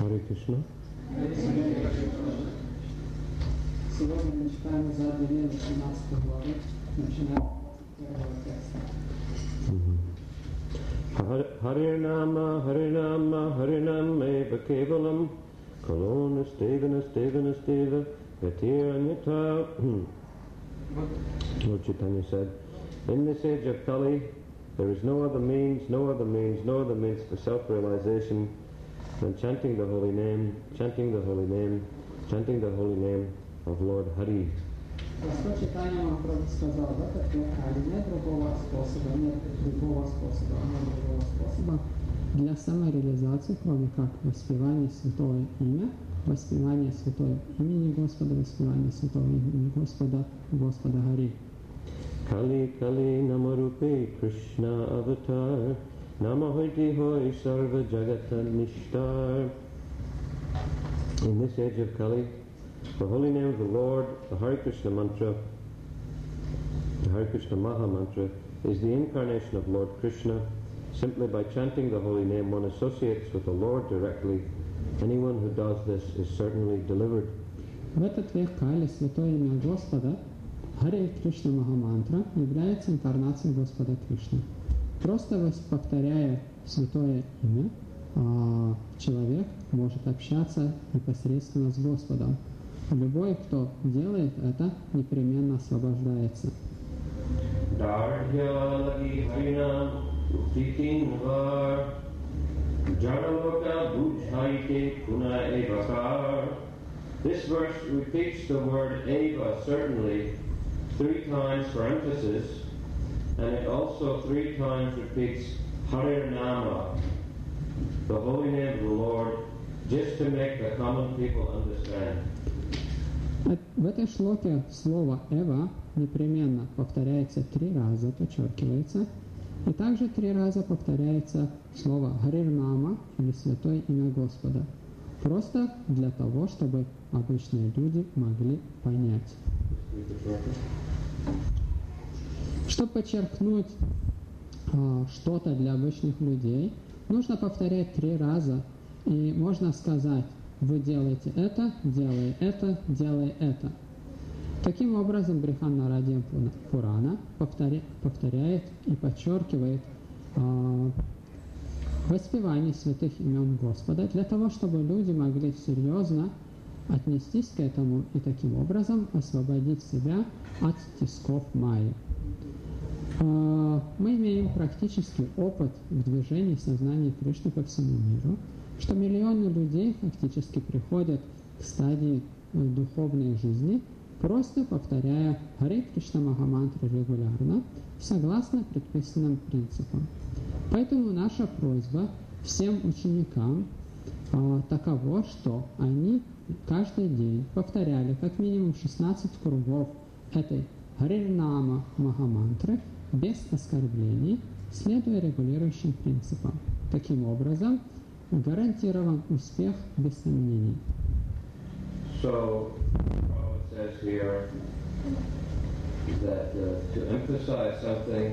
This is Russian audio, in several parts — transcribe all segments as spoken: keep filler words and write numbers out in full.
Hare Krishna. Сегодня мы читаем за отделение семнадцатой главы, начинаем с первого текста. Harinama, Harinama, Harinam eva kevalam, Kalona stevana, stevana, steva, Yatiranyata. Lord Chaitanya said, in this age of Kali, there is no other means, no other means, no other means for self-realization than chanting the holy name, chanting the holy name, chanting the holy name of Lord Hari. Господь Чайтанья Махапрабху сказал, в этот век Кали нет другого способа, нет другого способа, нет другого способа для самореализации, кроме как воспевания святого имя, воспевания святого имени Господа, воспевания святого имени Господа, Господа Хари. Kali Kali Namarupe Krishna Avatar Namahoiti Hoi Sarva Jagata Nishtar. In this age of Kali, the holy name of the Lord, the Hare Krishna mantra, the Hare Krishna Maha mantra, is the incarnation of Lord Krishna. Simply by chanting the holy name, one associates with the Lord directly. Anyone who does this is certainly delivered. В этот век Кали святое имя Господа, Харе Кришна Махамантра, является инкарнацией Господа Кришны. Просто повторяя святое имя, человек может общаться непосредственно с Господом. Любой, кто делает это, непременно освобождается. This verse repeats the word eva certainly three times for emphasis, and it also three times repeats Harinama, the holy name of the Lord, just to make the common people understand. В этой шлоке слово «эва» непременно повторяется три раза, подчеркивается, и также три раза повторяется слово «Харирнама» или «Святое имя Господа», просто для того, чтобы обычные люди могли понять. Чтобы подчеркнуть э, что-то для обычных людей, нужно повторять три раза, и можно сказать: вы делаете это, делай это, делай это. Таким образом, Бриханнарадья Пурана повторя, повторяет и подчеркивает э, воспевание святых имен Господа для того, чтобы люди могли серьезно отнестись к этому и таким образом освободить себя от тисков майя. Э, мы имеем практический опыт в движении сознания Кришны по всему миру, что миллионы людей фактически приходят к стадии духовной жизни, просто повторяя Харе Кришна Махамантру регулярно, согласно предписанным принципам. Поэтому наша просьба всем ученикам э, таково, что они каждый день повторяли как минимум шестнадцать кругов этой Харирнама Махамантры без оскорблений, следуя регулирующим принципам. Таким образом, гарантирован успех без сомнений. So, Prabhupada says here that uh, to emphasize something,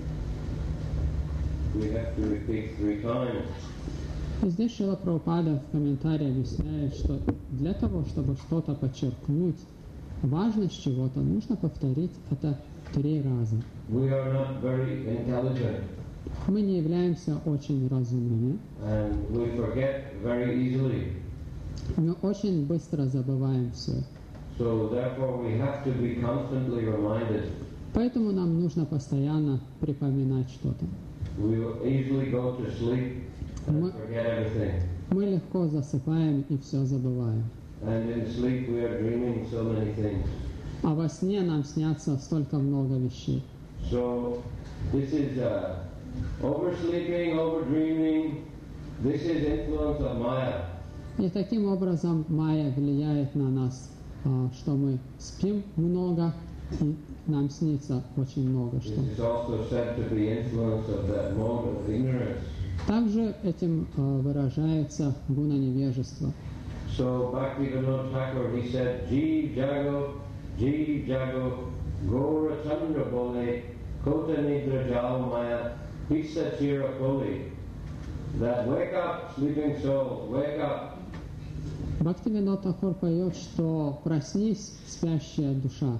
we have to repeat three times. И здесь Шрила Прабхупада в комментарии объясняет, что для того, чтобы что-то подчеркнуть, важность чего-то, нужно повторить это три раза. We are not very intelligent. Мы не являемся очень разумными. And we forget very easily. Мы очень быстро забываем все. So therefore we have to be constantly reminded. Поэтому нам нужно постоянно припоминать что-то. We will easily go to sleep and Мы, forget everything. мы легко засыпаем и все забываем. And in sleep we are dreaming so many things. А во сне нам снятся столько много вещей. So this is uh, oversleeping, overdreaming. This is influence of Maya. И таким образом майя влияет на нас, что мы спим много, и нам снится очень много что. This is also said to be influence of that mode of ignorance. Также этим выражается гуна невежества. So Bhaktivinoda Thakur, he said, Ji Jago, Ji Jago, Gora Chandra Bole, Kota Nidra Jal Maya, Pisa Chira Koli. that wake up, sleeping soul, wake up. Бхактивинод Тхакур поет, что проснись, спящая душа.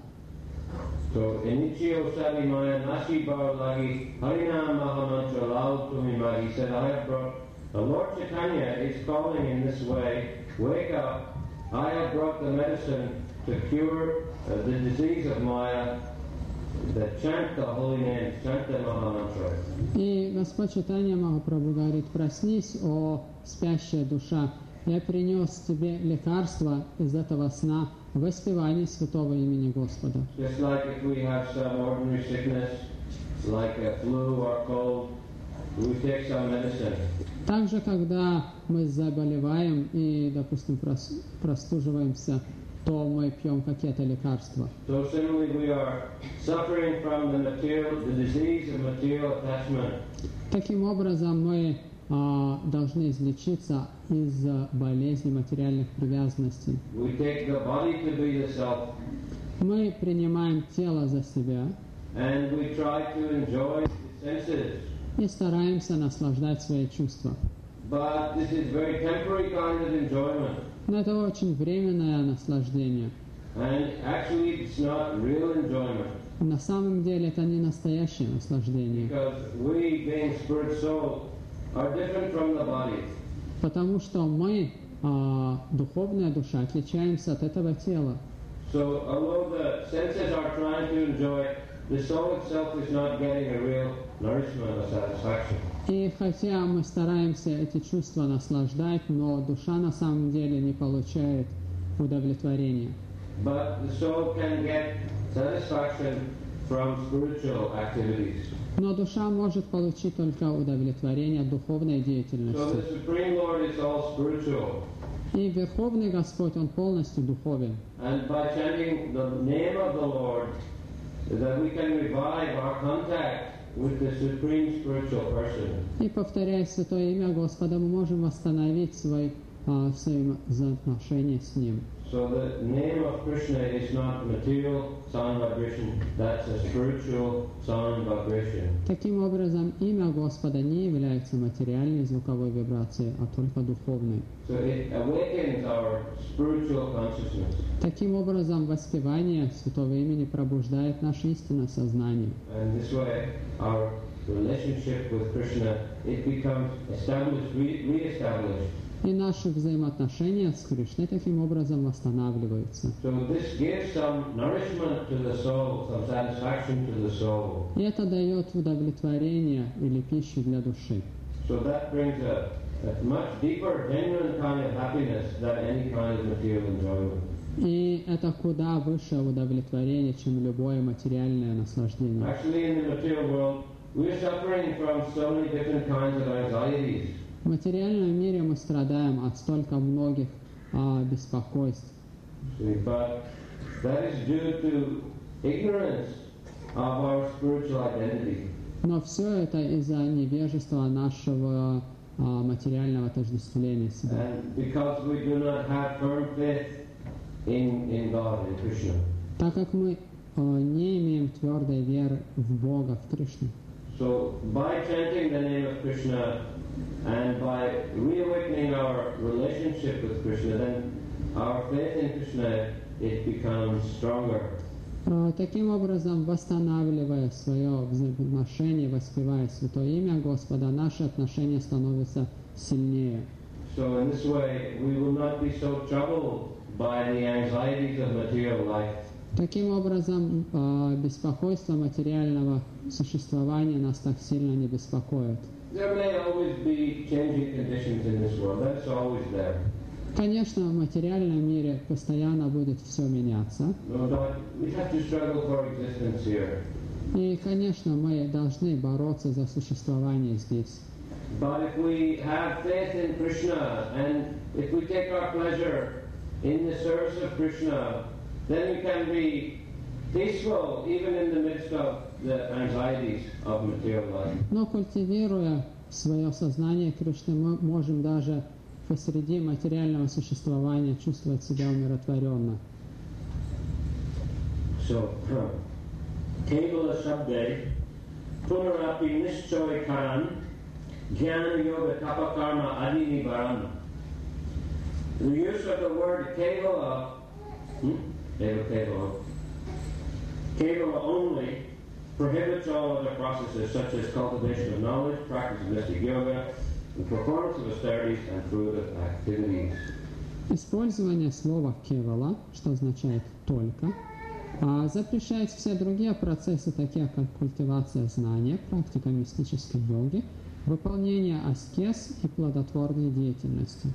So, Inichio Sabi Maya Nashi Bhavalagi Harinam Mahamantra Lao Tumima. He said, I have brought, the Lord Chaitanya is calling in this way, wake up, I have brought the medicine to cure uh, the disease of Maya, that chant the holy name, chant the Mahamantra. И Господь Чайтанья Махапрабху говорит, проснись, о спящая душа, я принес тебе лекарство из этого сна, воспевание святого имени Господа. Just like if we have some ordinary sickness, like a flu or cold, we take some medicine. Также, когда мы заболеваем и, допустим, прос- простуживаемся, то мы пьем какие-то лекарства. So similarly, we are suffering from the material, the disease of material attachment. Таким образом, мы а, должны излечиться из болезни материальных привязанностей. We take the body to be the self, Мы принимаем тело за себя and we try to enjoy the senses. и стараемся наслаждать свои чувства. But this is very temporary kind of enjoyment, Но это очень временное наслаждение. and actually it's not real enjoyment, На самом деле это не настоящее наслаждение, because we, being spirit soul, are different from the body. потому что мы, а, духовная душа, отличаемся от этого тела. So although the senses are trying to enjoy, the soul itself is not getting a real nourishment or satisfaction. И хотя мы стараемся эти чувства наслаждать, но душа на самом деле не получает удовлетворения. But the soul can get satisfaction from spiritual activities. Но душа может получить только удовлетворение от духовной So деятельности. the Supreme Lord is all spiritual. И Верховный Господь, Он полностью духовен. And by chanting the name of the Lord, that we can revive our contact with the Supreme Spiritual Person. И повторяя святое имя Господа, мы можем восстановить свой, а, свои взаимоотношения с Ним. So the name of Krishna is not material sound vibration, that's a spiritual sound vibration. Таким образом, имя Господа не является материальной звуковой вибрацией, а только духовной. So it awakens our spiritual consciousness. Таким образом, воспевание святого имени пробуждает наше истинное сознание. And this way our relationship with Krishna, it becomes established, re- re-established. И наши взаимоотношения с Кришной таким образом восстанавливаются. So this gives some nourishment to the soul, some satisfaction to the soul. И это дает удовлетворение или пищу для души. So that brings a, a much deeper, genuine kind of happiness than any kind of material enjoyment. И это куда выше удовлетворение, чем любое материальное наслаждение. Actually, in the material world, we're suffering from so many different kinds of anxieties. В материальном мире мы страдаем от столько многих а, беспокойств. See, but that is due to ignorance of our spiritual identity. Но все это из-за невежества нашего а, материального отождествления себя. And because we do not have firm faith in, in God, in Krishna. Так как мы а, не имеем твердой веры в Бога, в Кришну. So by chanting the name of Krishna and by reawakening our relationship with Krishna, then our faith in Krishna, it becomes stronger. А, Таким образом, восстанавливая свое взаимоотношение, воспевая святое имя Господа, наши отношения становятся сильнее. So in this way, we will not be so troubled by the anxieties of material life. Таким образом, а, беспокойство материального существования нас так сильно не беспокоит. There may always be changing conditions in this world. That's always there. Конечно, в материальном мире постоянно будет все меняться. No doubt, we have to struggle for existence here. И, конечно, мы должны бороться за существование здесь. But if we have faith in Krishna and if we take our pleasure in the service of Krishna, then we can be peaceful even in the midst of the anxieties of material life. Но культивируя свое сознание Кришны, мы можем даже посреди материального существования чувствовать себя умиротворенно. So, Kevala Shabde, Punarapi Nishchoy Karan, Jnana Yoga Tapa Karma Adini Varam. The use of the word Kevala, hmm? Eva Kevala, Kevala only prohibits all other processes such as cultivation of knowledge, practice of mystic yoga, the performance of austerities and fruitive activities. Использование слова «кевала», что означает «только», запрещает все другие процессы, такие как культивация знания, практика мистической йоги, выполнение аскез и плодотворной деятельности.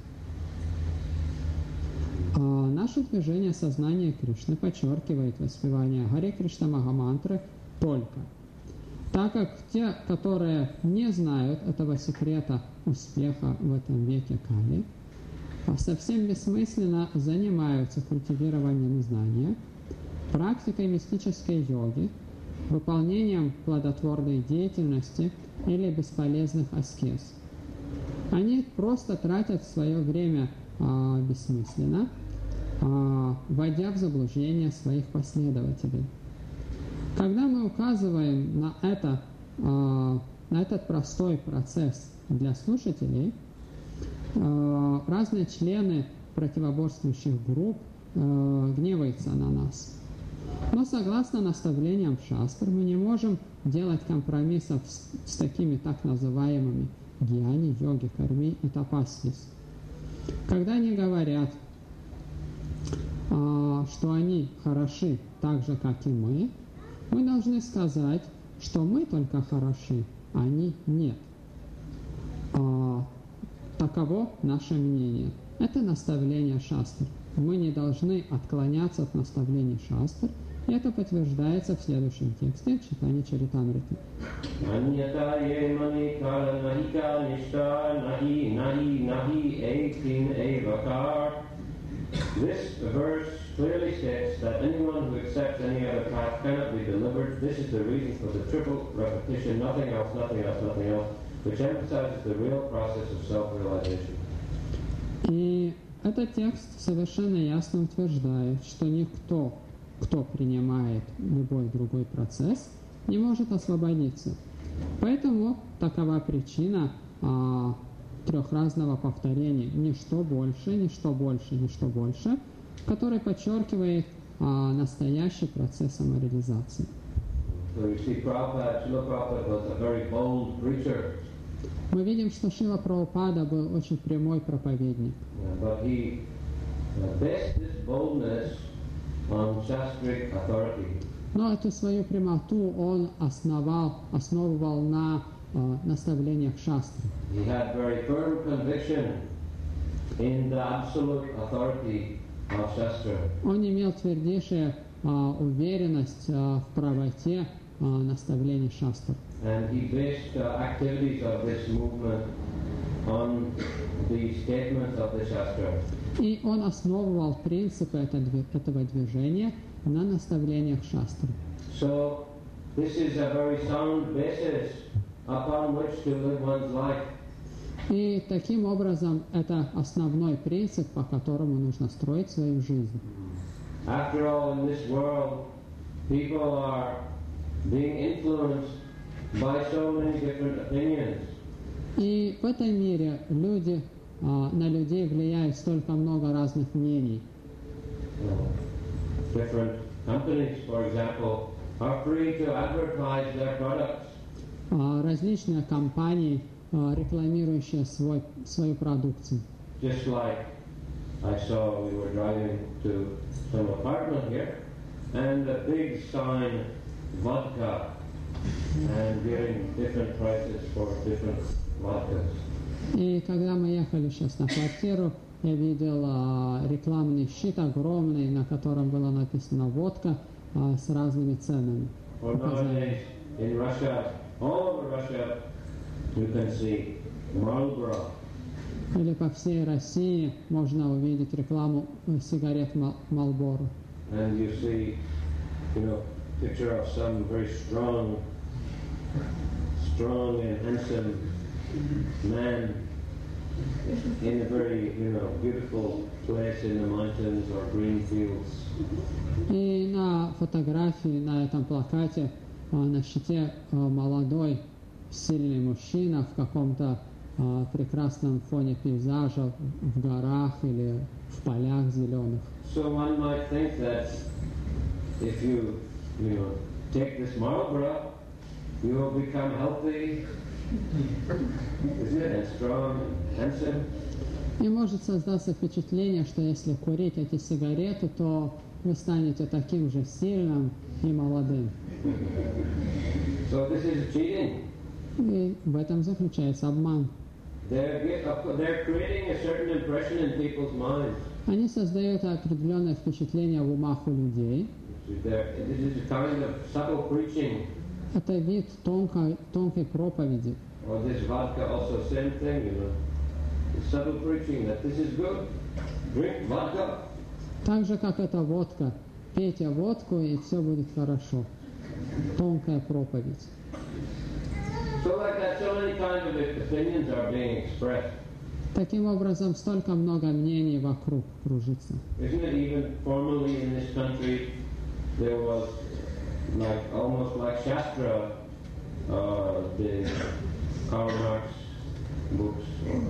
Наше движение сознания Кришны подчеркивает воспевание Харе Кришна Махамантры только. Так как те, которые не знают этого секрета успеха в этом веке Кали, совсем бессмысленно занимаются культивированием знания, практикой мистической йоги, выполнением плодотворной деятельности или бесполезных аскез. Они просто тратят свое время а, бессмысленно, а, вводя в заблуждение своих последователей. Когда мы указываем на, это, а, на этот простой процесс для слушателей, а, разные члены противоборствующих групп а, гневаются на нас. Но согласно наставлениям шастр, мы не можем делать компромиссов с, с такими так называемыми гьяни, йоги, карми и тапасвис. Когда они говорят, а, что они хороши так же, как и мы, мы должны сказать, что мы только хороши, а они нет. А, таково наше мнение. Это наставление шастр. Мы не должны отклоняться от наставлений шастр, и это подтверждается в следующем тексте читания Чаритамриты. This verse clearly states that anyone who accepts any other path cannot be delivered. This is the reason for the triple repetition, nothing else, nothing else, nothing else, which emphasizes the real process of self-realization. И этот текст совершенно ясно утверждает, что никто, кто принимает любой другой процесс, не может освободиться. Поэтому такова причина а, трехразного повторения «ничто больше, ничто больше, ничто больше», который подчеркивает а, настоящий процесс самореализации. So you see, Prabhupada, Srila Prabhupada was a very bold preacher. Мы видим, что Шрила Прабхупада был очень прямой проповедник. Yeah, but he uh, based this boldness on shastric authority. Но эту свою прямоту он основал, основывал на э, наставлениях шастры. He had very firm conviction in the absolute authority of Shastra. Он имел твердейшую э, уверенность э, в правоте э, наставлений шастр. And he based uh, activities of this movement on the statements of the Shastra. И он основывал принципы этого движения на наставлениях шастры. So this is a very sound basis upon which to live one's life. И таким образом это основной принцип, по которому нужно строить свою жизнь. After all, in this world, people are being influenced by so many different opinions. И в этом мире люди, а, на людей влияет столько много разных мнений. Uh, different companies, for example, are free to advertise their products. А, различные компании, а, рекламирующие свой, свою продукцию. Just like I saw, we were driving to some apartment here, and a big sign, vodka, and giving different prices for different vodkas. И когда мы ехали сейчас на квартиру, я видел а, рекламный щит огромный, на котором было написано «водка» а, с разными ценами. Or nowadays, in Russia, all over Russia, you can see Marlboro. Или по всей России можно увидеть рекламу сигарет Marlboro. And you see, you know, picture of some very strong, strong and handsome man in a very, you know, beautiful place in the mountains or green fields. И на фотографии, на этом плакате, на щите молодой, сильный мужчина в каком-то а, прекрасном фоне пейзажа в горах или в полях зеленых. So one might think that if you, you know, take this Marlboro, you will become healthy, isn't it, and strong, and handsome. И может создаться впечатление, что если курить эти сигареты, то вы станете таким же сильным и молодым. So this is cheating. И в этом заключается обман. They're, they're creating a certain impression in people's minds. Они создают определенное впечатление в умах у людей. This is a kind of subtle preaching. Это вид тонкой, тонкой проповеди. Or this vodka also same thing, you know. It's subtle preaching that this is good. Drink vodka. Так же, как эта водка. Пейте водку, и все будет хорошо. Тонкая проповедь. So like that, so many kinds of opinions are being expressed. Таким образом, столько много мнений вокруг кружится. Isn't it even formally in this country there was like almost like Shastra, uh, the Karl Marx books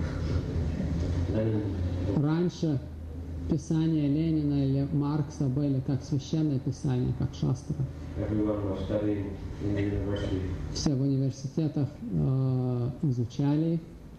or Lenin books. Раньше писания Ленина или Маркса были как священное писание, как шастра. Everyone was studying in the university. Все в университетах э, изучали их.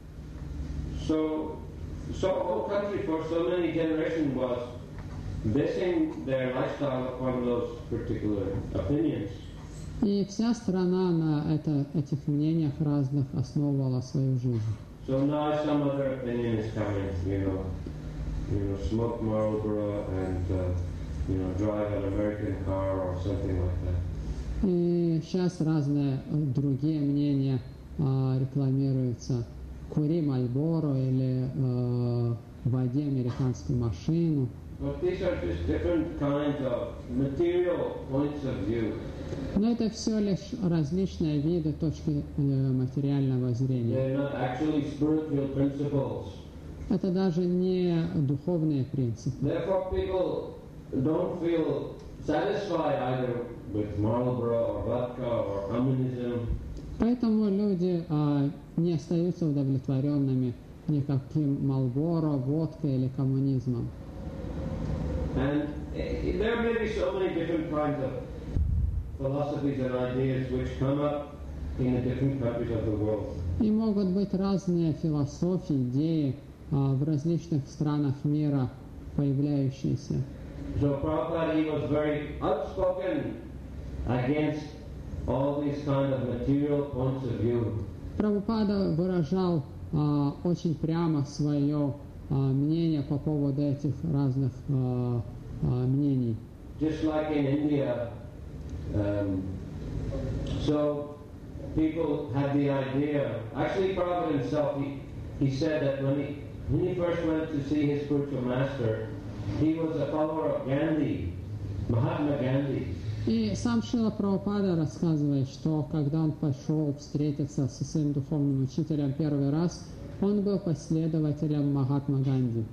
So, so whole country for so many generations was basing their lifestyle upon those particular opinions. И вся страна на это, этих мнениях разных основывала свою жизнь. So now some other opinion is coming, you know, you know, smoke Marlboro and uh, you know, drive an American car or something like that. И сейчас разные другие мнения э, рекламируются. Кури Мальборо или э, води американскую машину. But these are just different kinds of material points of view. Но это все лишь различные виды точки э, материального зрения. They're not actually spiritual principles. Это даже не духовные принципы. Therefore, people don't feel satisfied either with Marlboro or vodka or communism. Поэтому люди а, не остаются удовлетворенными никаким Мальборо, водкой или коммунизмом. And there may be so many different kinds of philosophies and ideas which come up in the different countries of the world. И могут быть разные философии, идеи а, в различных странах мира появляющиеся. So Prabhupada, he was very outspoken against all these kind of material points of view. Прабхупада выражал а, очень прямо свое а, мнение по поводу этих разных а, а, мнений. Just like in India, um, so people had the idea, actually Prabhupada himself, he, he said that when he, when he first went to see his spiritual master, he was a follower of Gandhi, Mahatma Gandhi. И сам Шрила Прабхупада рассказывает, что когда он пошел встретиться со своим духовным учителем первый раз, он был последователем Махатма Ганди.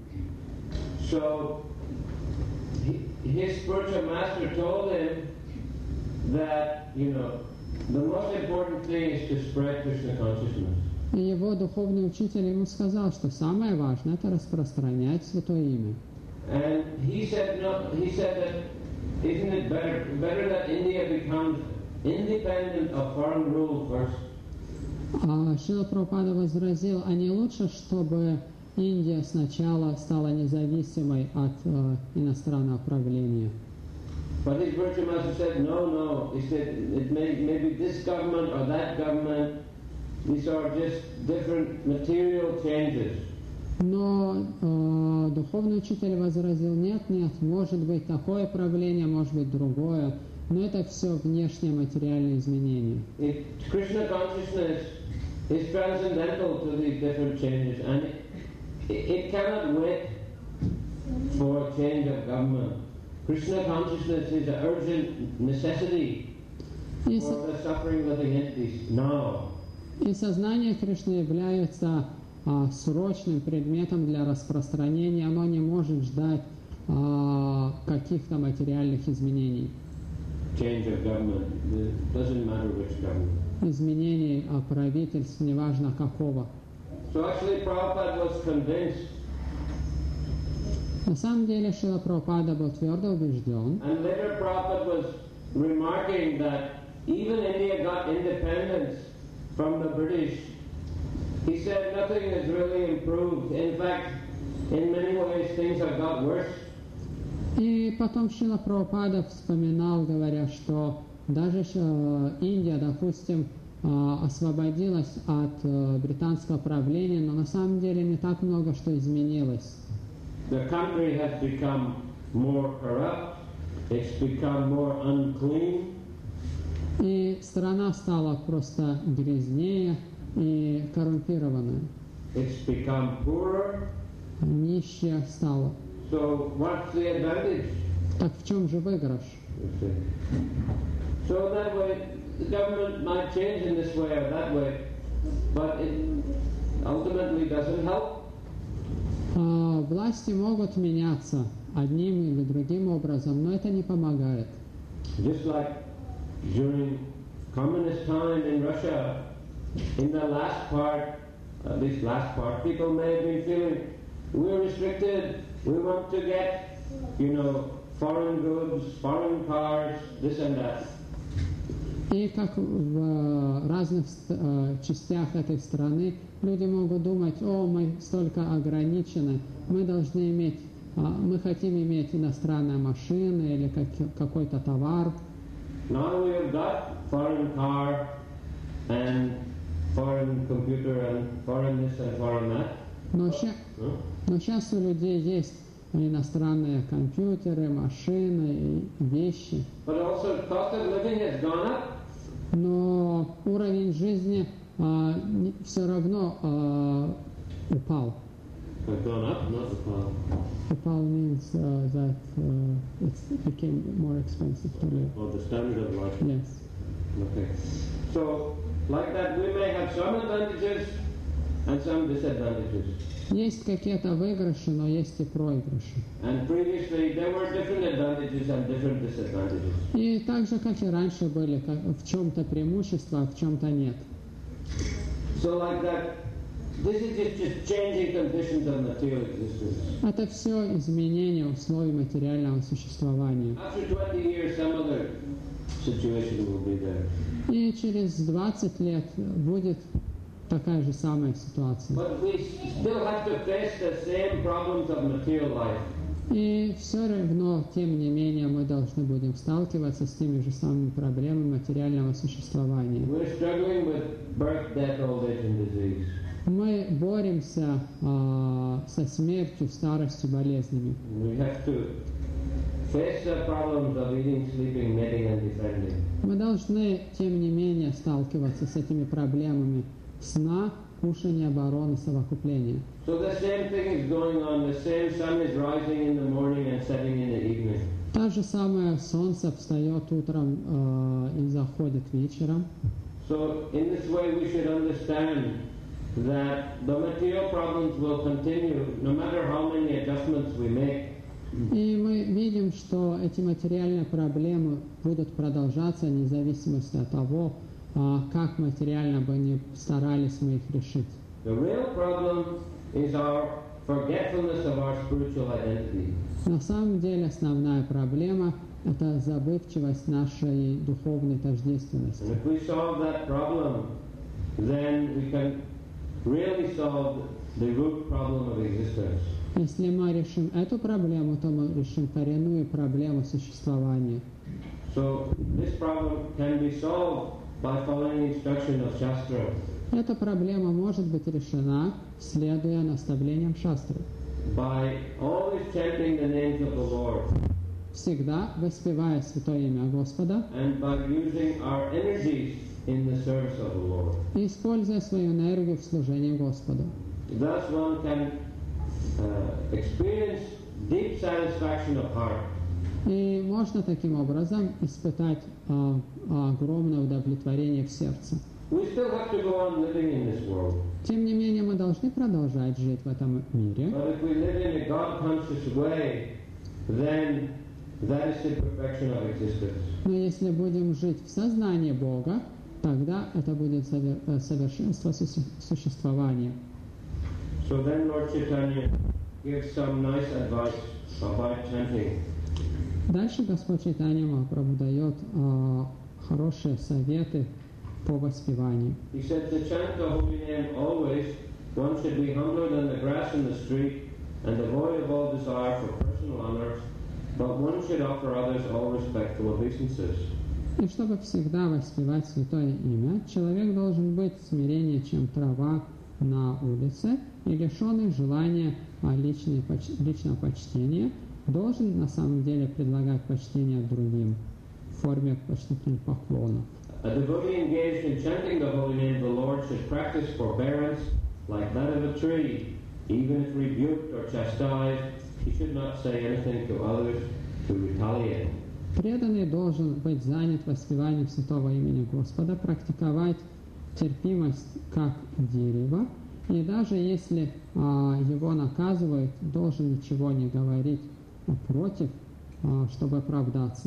So he, his spiritual master told him that, you know, the most important thing is to spread Krishna consciousness. И его духовный учитель ему сказал, что самое важное – это распространять Святое Имя. And he said, no, he said that, isn't it better, better that India becomes independent of foreign rule first? А Шрила Прабхупада возразил, а не лучше, чтобы Индия сначала стала независимой от э, иностранного правления? But his spiritual master said, no, no. He said, it may, maybe this government or that government, these are just different material changes. Но э, духовный учитель возразил, нет, нет, может быть такое правление, может быть другое, но это все внешние материальные изменения. It, Krishna consciousness is transcendental to these different changes, and it, it, it cannot wait for a change of government. Krishna consciousness is an urgent necessity И, for со- the suffering living entities now. и сознание Кришны является а, срочным предметом для распространения, оно не может ждать а, каких-то материальных изменений. Change of government, it doesn't matter which government. изменений а, правительств, неважно какого. So actually Prabhupada was convinced, На самом деле Шрила Прабхупада был твердо убежден, and later Prabhupada was remarking that even India got independence from the British. He said nothing has really improved. In fact, in many ways things have got worse. и потом Шрила Прабхупада вспоминал, говоря, что даже э, Индия, допустим, э, освободилась от э, британского правления, но на самом деле не так много что изменилось. The country has become more corrupt, it's become more unclean, И страна стала просто грязнее и коррумпированная, it's become poorer. нищая стала. So what's the advantage? Так в чем же выигрыш? You see? So that way, the government might change in this way or that way, but it ultimately doesn't help. А, власти могут меняться одним или другим образом, но это не помогает. Just like during communist time in Russia, in the last part, at least last part, people may have been feeling we're restricted, we want to get, you know, foreign goods, foreign cars, this and that. И как в э, разных э, частях этой страны люди могут думать, о, мы столько ограничены, мы должны иметь, э, мы хотим иметь иностранные машины или как, какой-то товар. Now we have got foreign car and foreign computer and foreign this and foreign that. Но, ща, Huh? но сейчас у людей есть иностранные компьютеры, машины, и вещи. But also cost of living has gone up. Но уровень жизни а, не- все равно а, упал. Has gone up, not up. Упал means uh, that uh, it became more expensive to live. Or the standard of life. Yes. Okay. So, like that, we may have some advantages and some disadvantages. Есть какие-то выигрыши, но есть и проигрыши. And previously, there were different advantages and different disadvantages. И так же, как и раньше были, как- в чем-то преимущества, а в чем-то нет. So, like that, this is just, just changing conditions of material existence. Это все изменение условий материального существования. After twenty years, some other situation will be there. И через двадцать лет будет такая же самая ситуация. But we still have to face the same problems of material life. И все равно, тем не менее, мы должны будем сталкиваться с теми же самыми проблемами материального существования. We're struggling with birth, death, old age, and disease. Мы боремся а, со смертью, старостью, болезнями. We have to face the problems of eating, sleeping, mating, and defending. Мы должны, тем не менее, сталкиваться с этими проблемами сна, кушания, обороны, совокупления. So the same thing is going on. The same sun is rising in the morning and setting in the evening. То же самое солнце встает утром а, и заходит вечером. So in this way we should understand that the material problems will continue no matter how many adjustments we make. И мы видим, что эти материальные проблемы будут продолжаться вне зависимости от того, а, как материально бы ни старались мы их решить. The real problem is our forgetfulness of our spiritual identity. На самом деле основная проблема – это забывчивость нашей духовной тождественности. And if we solve that problem, then we can really solve the root problem of existence. Если мы решим эту проблему, то мы решим коренную проблему существования. So this problem can be solved by following instruction of Shastra, Эта проблема может быть решена, следуя наставлениям шастры. by always chanting the names of the Lord Всегда воспевая святое имя Господа and by using our energies in the service of the Lord. и используя свою энергию в служении Господу. Thus one can uh, experience deep satisfaction of heart. И можно таким образом испытать а, огромное удовлетворение в сердце. We still have to go on living in this world. Тем не менее, мы должны продолжать жить в этом мире. But if we live in a God-conscious way, then that is the perfection of existence. Но если будем жить в сознании Бога, тогда это будет совер- э, совершенство су- существования. So then Lord Chaitanya gives some nice advice about chanting. Дальше Господь Чайтанья Махапрабху дает э, хорошие советы по воспеванию. He said to chant the holy name always, one should be humbler than the grass in the street and devoid of all desire for personal honors, but one should offer others all respectful obeisances. И чтобы всегда воспевать святое имя, человек должен быть смиреннее, чем трава на улице, и лишенный желания а, личной поч- личного почтения, должен на самом деле предлагать почтение другим в форме почтительных поклонов. A devotee engaged in chanting the holy name of the Lord should practice forbearance like that of a tree. Even if rebuked or chastised, he should not say anything to others to retaliate. Преданный должен быть занят воспеванием святого имени Господа, практиковать терпимость как дерево, и даже если а, его наказывают, должен ничего не говорить против, а, чтобы оправдаться.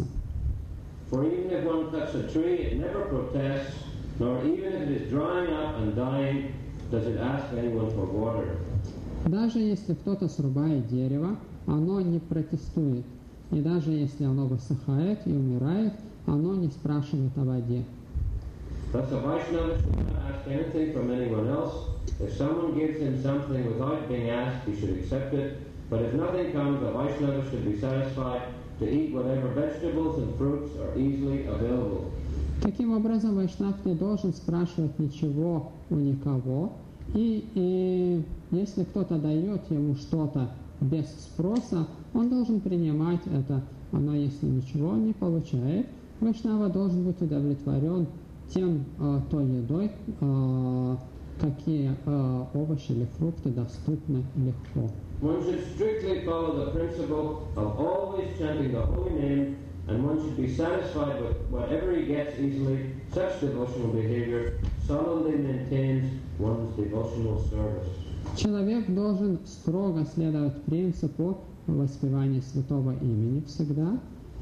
For even if one cuts a tree, it never protests, nor even if it is drying up and dying, does it ask anyone for water. Даже если кто-то срубает дерево, оно не протестует. И даже если оно высыхает и умирает, оно не спрашивает о воде. Thus a Vaishnava should not ask anything from anyone else. If someone gives him something without being asked, he should accept it. But if nothing comes, a Vaishnava should be satisfied to eat whatever vegetables and fruits are easily available. Таким образом, вайшнав не должен спрашивать ничего у никого. И, и если кто-то дает ему что-то без спроса, он должен принимать это. Но если ничего он не получает, вайшнава должен быть удовлетворен тем, э, той едой, э, какие э, овощи или фрукты доступны легко. One should strictly follow the principle of always chanting the holy name, and one should be satisfied with whatever he gets easily. Such devotional behavior solidly maintains one's devotional service. Человек должен строго следовать принципу воспевания святого имени всегда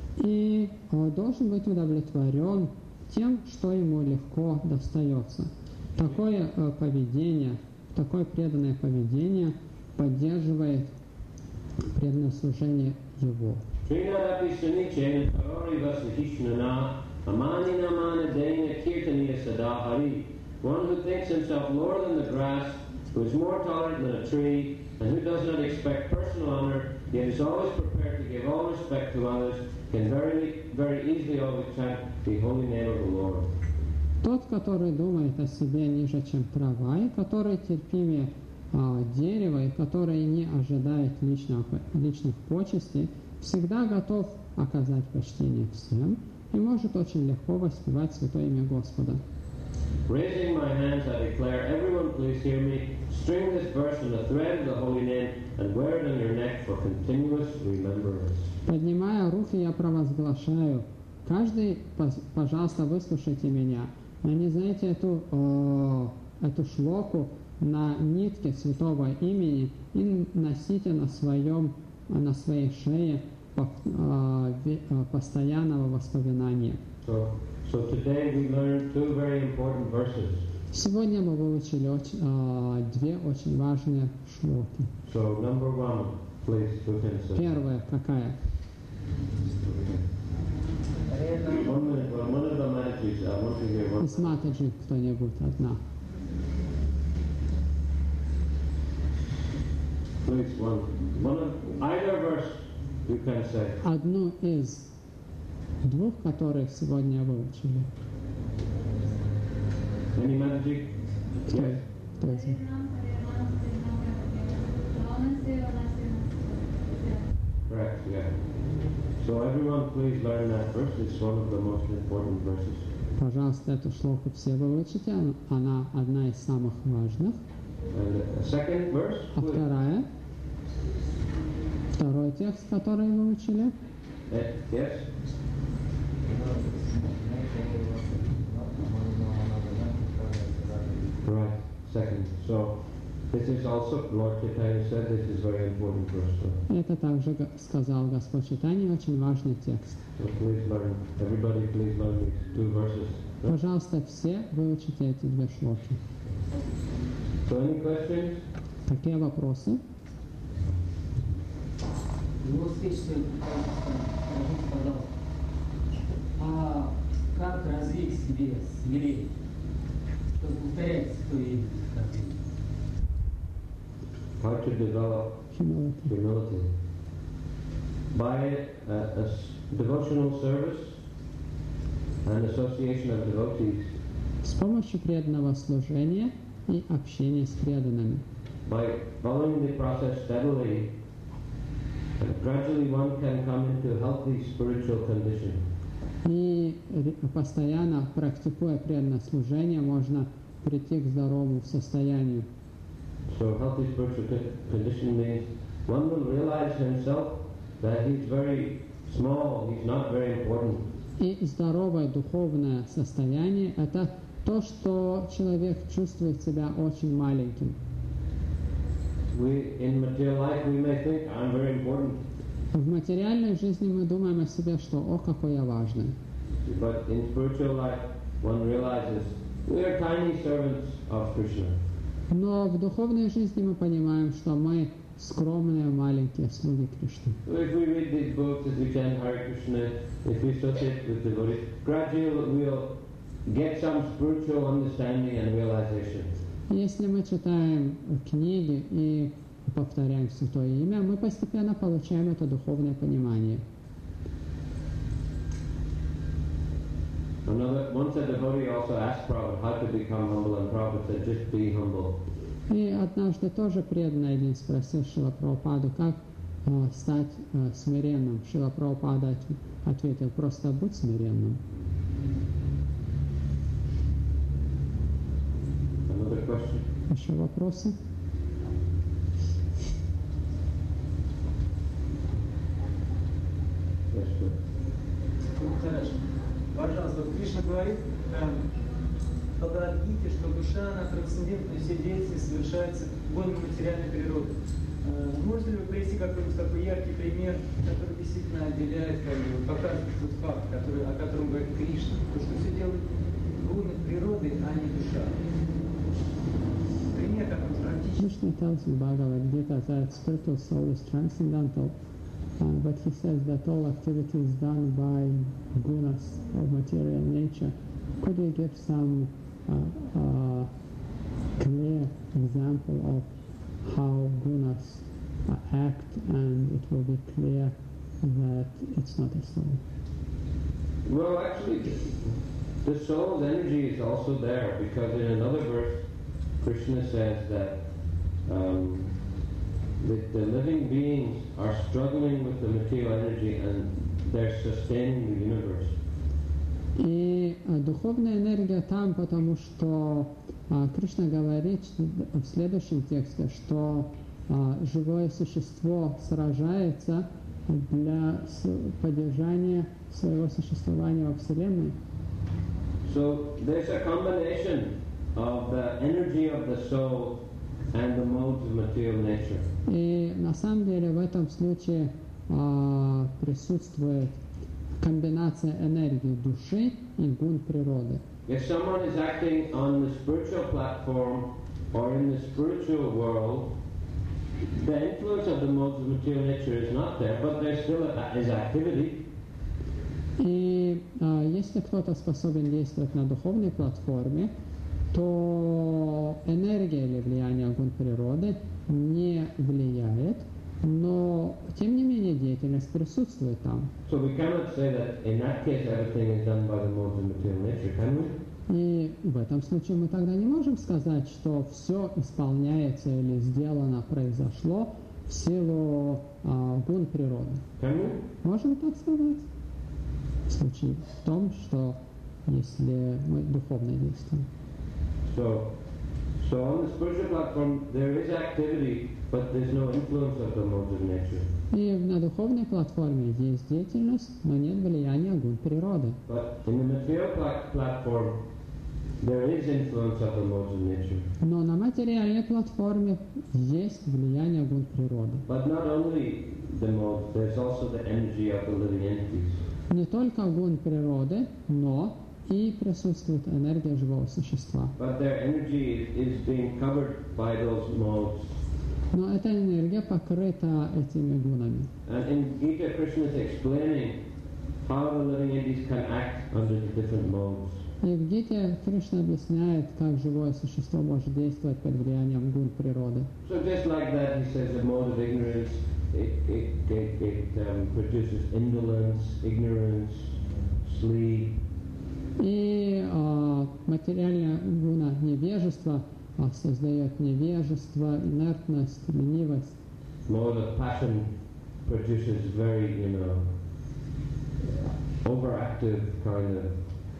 и э, должен быть удовлетворен тем, что ему легко достается. Такое э, поведение, такое преданное поведение поддерживает преданное служение его. One who thinks himself lower than the grass, who is more tolerant than a tree, and who does not expect personal honor, yet is always prepared to give all respect to others, can very, very easily always chant the holy name of the Lord. Тот, который думает о себе ниже, чем трава, и который терпимее а, дерева, и который не ожидает личного, личных почестей, всегда готов оказать почтение всем и может очень легко воспевать святое имя Господа. Raising my hands, I declare, everyone please hear me, string this verse in the thread of the holy name and wear it on your neck for continuous remembrance. Поднимая руки, я провозглашаю, каждый, пожалуйста, выслушайте меня. Нанизайте эту, э, эту шлоку на нитке святого имени и носите на, своем, на своей шее по, э, э, постоянного воспоминания. So, so today we learned two very important verses. Сегодня мы выучили очень, э, две очень важные шлоки. So number one, please, Lieutenant. Первая какая? One minute, well, one of the managers, I want to hear one. Из Матаджи кто-нибудь одна. Please, one. One of either verse you can say. Одну из двух, которых сегодня выучили. Any manager? Кто, Yes. кто из них? Correct, yeah. So everyone please learn that verse. It's one of the most important verses. Пожалуйста, эту шлоку все выучите. Она одна из самых важных. And a second verse, А please. вторая? Второй текст, который выучили. Eh, Yes. Right, second. So This is also, Lord Chaitanya said, this is very important verse. So, Это также г- сказал Господь Чайтанья, очень важный текст. so please learn, everybody please learn these two verses. Пожалуйста, все выучите эти две шлоки. So any questions? Какие вопросы? Его свечи, скажите, пожалуйста, а как развить в себе смирение, чтобы повторять свои статьи? How to develop Humility. humility? By a, a s- devotional service and association of devotees, С помощью преданного служения и общения с преданными. by following the process steadily, gradually one can come into healthy spiritual condition. И ре- постоянно практикуя преданное служение, можно прийти к здоровому состоянию. So healthy spiritual co- condition means one will realize himself that he's very small, he's not very important. И здоровое духовное состояние – это то, что человек чувствует себя очень маленьким. We, in material life, we may think, I'm very important, В материальной жизни мы думаем о себе, что «О, какой я важный». but in spiritual life, one realizes we are tiny servants of Krishna. Но в духовной жизни мы понимаем, что мы скромные маленькие слуги Кришны. So if we read these books, if we chant Hare Krishna, if we associate with devotees, gradually we'll get some spiritual understanding and realization. Если мы читаем книги и повторяем Святое Имя, мы постепенно получаем это духовное понимание. Another, once a devotee also asked Prabhupada how to become humble, and Prabhupada said, just be humble. И однажды тоже преданный один спросил Шрила Прабхупаду, как э, стать э, смиренным. Шрила Прабхупада от- ответил, просто будь смиренным. Another question? Еще вопросы? Yes, sir. Хорошо. Пожалуйста, вот Кришна говорит э, в Бхагавад-гите, что душа, она трансцендентна, все действия совершаются гонкой материальной природы. Э, можете ли вы привести какой-нибудь такой яркий пример, который действительно отделяет, как бы, показывает тот факт, который, о котором говорит Кришна, то, что все делает гуны природы, а не душа? Пример какой-то практический. Krishna tells in Bhagavad Gita that spiritual soul is transcendental, uh, but he says that all activity is done by gunas of material nature. Could you give some uh, uh, clear example of how gunas uh, act, and it will be clear that it's not a soul? Well, actually, the soul's energy is also there, because in another verse, Krishna says that um, the, the living beings are struggling with the material energy and they're sustaining the universe. И э, духовная энергия там, потому что э, Кришна говорит в следующем тексте, что э, живое существо сражается для с- поддержания своего существования во Вселенной. So there's a combination of the energy of the soul and the modes of material nature. И на самом деле в этом случае э, присутствует комбинация энергии души и гун природы. If someone is acting on the spiritual platform or in the spiritual world, the influence of the modes of material nature is not there, but there still is activity. И э, если кто-то способен действовать на духовной платформе, то энергия или влияние гун природы не влияет, но тем не менее деятельность присутствует там. So we cannot say that in that case everything is done by the modes of material nature, can we? И в этом случае мы тогда не можем сказать, что все исполняется или сделано, произошло в силу э, гун природы. Can we? Можем так сказать? В случае в том, что если мы духовно действуем. So, so on the spiritual platform there is activity, but there's no influence of the modes of nature. И на духовной платформе есть деятельность, но нет влияния гун природы. But in the material pla- platform, there is influence of the modes of nature. Но на материальной платформе есть влияние гун природы. But not only the modes, there's also the energy of the living entities. Не только гун природы, но и присутствует энергия живого существа. But their energy is being covered by those modes. Но эта энергия покрыта этими гунами. And in Gita, Krishna is explaining how the living entities can act under the different modes. И в Гите Кришна объясняет, как живое существо может действовать под влиянием гун природы. So just like that, he says the mode of ignorance, it, it, it, it um, produces indolence, ignorance, sleep. И э, материальная гуна невежества э, создает невежество, инертность, ленивость. Mode of passion produces very, you know, overactive kind of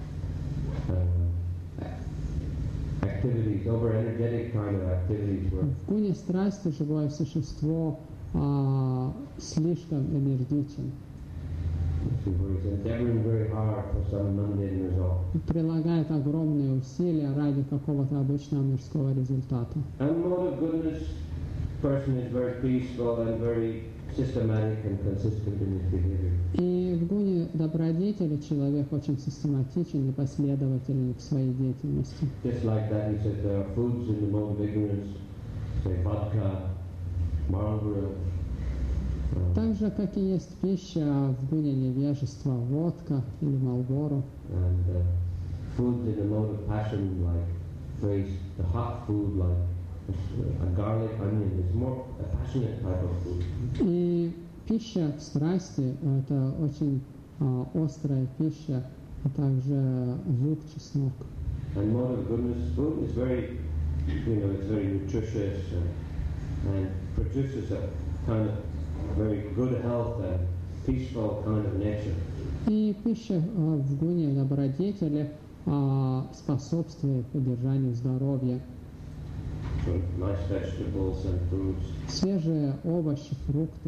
uh, activities, over-energetic kind of activities. Where В гуне страсти живое существо э, слишком энергичен, where he's endeavoring very hard for some mundane result. прилагает огромные усилия ради какого-то обычного мирского результата. And mode of goodness, person is very peaceful and very systematic and consistent in his behavior. И в гуне добродетели человек очень систематичен и последователен в своей деятельности. Just like that, he says there are foods in the mode of ignorance, say vodka, Marlboro. uh, Так же, как и есть pища в гуне невежества, водка или Малборо, and uh, foods in the mode of passion, like very the hot food, like a garlic onion, is more a passionate type of food. и пища в страсти – это очень а, острая пища, а также лук, чеснок. And mode of goodness food is very, you know, it's very nutritious and, and produces a kind of very good health and peaceful kind of nature. И пища а, в гуне добродетели а, способствует поддержанию здоровья. So nice vegetables and fruits. Свежие овощи, фрукты.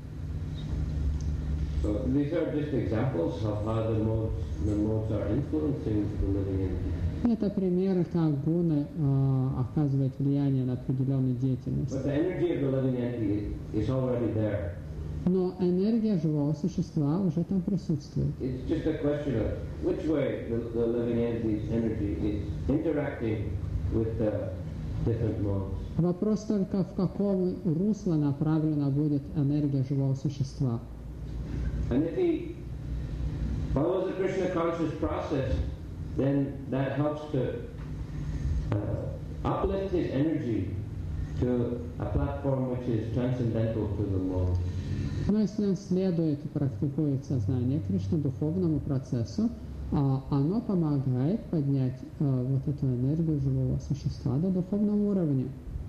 So these are just examples of how the modes, the modes are influencing the living entity. Это примеры, как гуны а, оказывают влияние на определенную деятельность. But the energy of the living entity is already there. Но энергия живого существа уже там присутствует. It's just a question of which way the, the living entity's energy is interacting with the different modes. Вопрос только, в каком русло направлена будет энергия живого существа. And if he follows the Krishna conscious process, then that helps to uh, uplift his energy to a platform which is transcendental to the modes. Но если он следует и практикует сознание Кришны духовному процессу, а оно помогает поднять а, вот эту энергию живого существа до духовного уровня.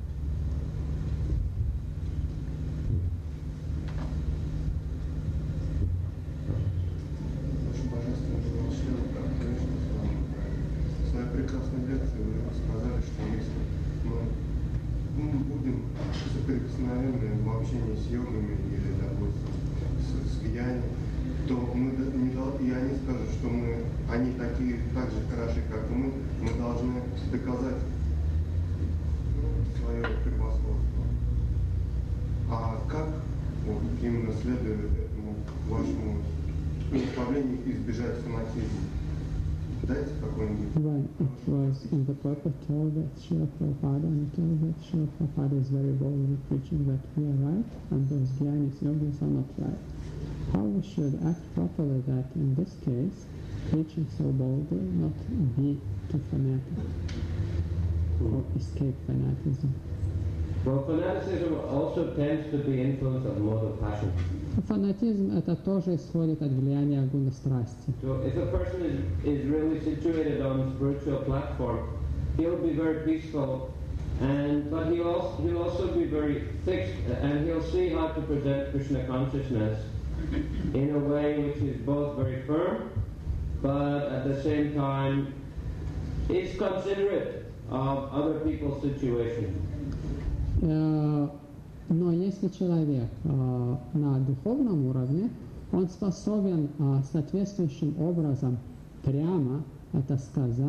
Очень божественно было член, как Кришна с вами. В своей прекрасной лекции вы сказали, что если мы ну, будем соприкосновенны в общении с йогами или, допустим, с, с гьяни, то мы не дол- и они скажут, что мы, они такие, так же хороши, как и мы, мы должны доказать ну, свое превосходство. А как, вот, именно следуя этому вашему наставлению, избежать фанатизма? Дайте какой-нибудь. When it was in the purport told that Srila Prabhupada, and he told that Srila Prabhupada is very boldly preaching that we are right and those Gyanis, yogis are not right. How we should act properly that in this case, preaching so boldly, not be too fanatic or escape fanatism. Well, fanaticism also tends to be influenced of mode of passion. Фанатизм это тоже исходит от влияния гуна страсти. So if a person is, is really situated on a spiritual platform, he'll be very peaceful, and but he'll also, he'll also be very fixed, and he'll see how to present Krishna consciousness in a way which is both very firm, but at the same time is considerate of other people's situation. Э, Но если человек э, на духовном уровне, он способен э, соответствующим образом прямо это сказать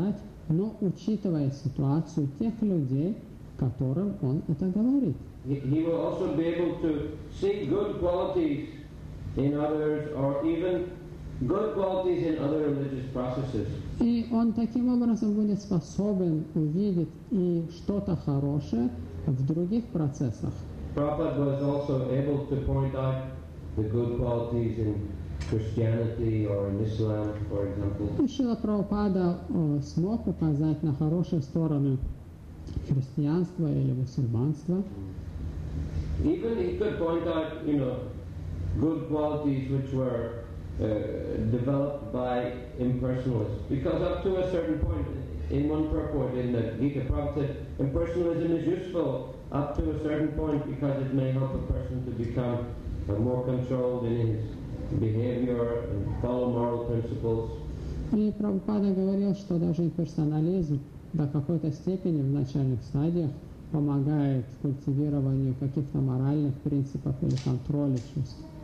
но учитывая ситуацию тех людей, которым он это говорит. He, he will also be able to see good qualities in others, or even good qualities in other religious processes. И он таким образом будет способен увидеть и что-то хорошее в других процессах. Prabhupada was also able to point out the good qualities in Christianity or in Islam, for example. И Шрила Прабхупада о, смог указать на хорошие стороны христианства или мусульманства. Even he could point out, you know, good qualities which were uh, developed by impersonalists. Because up to a certain point, in one purport in the Gita, Prabhupada said, impersonalism is useful up to a certain point because it may help a person to become uh, more controlled in his behavior and follow moral principles. И Прабхупада говорил, что даже имперсонализм до какой-то степени в начальных стадиях помогает культивированию каких-то моральных принципов или контроля чувств.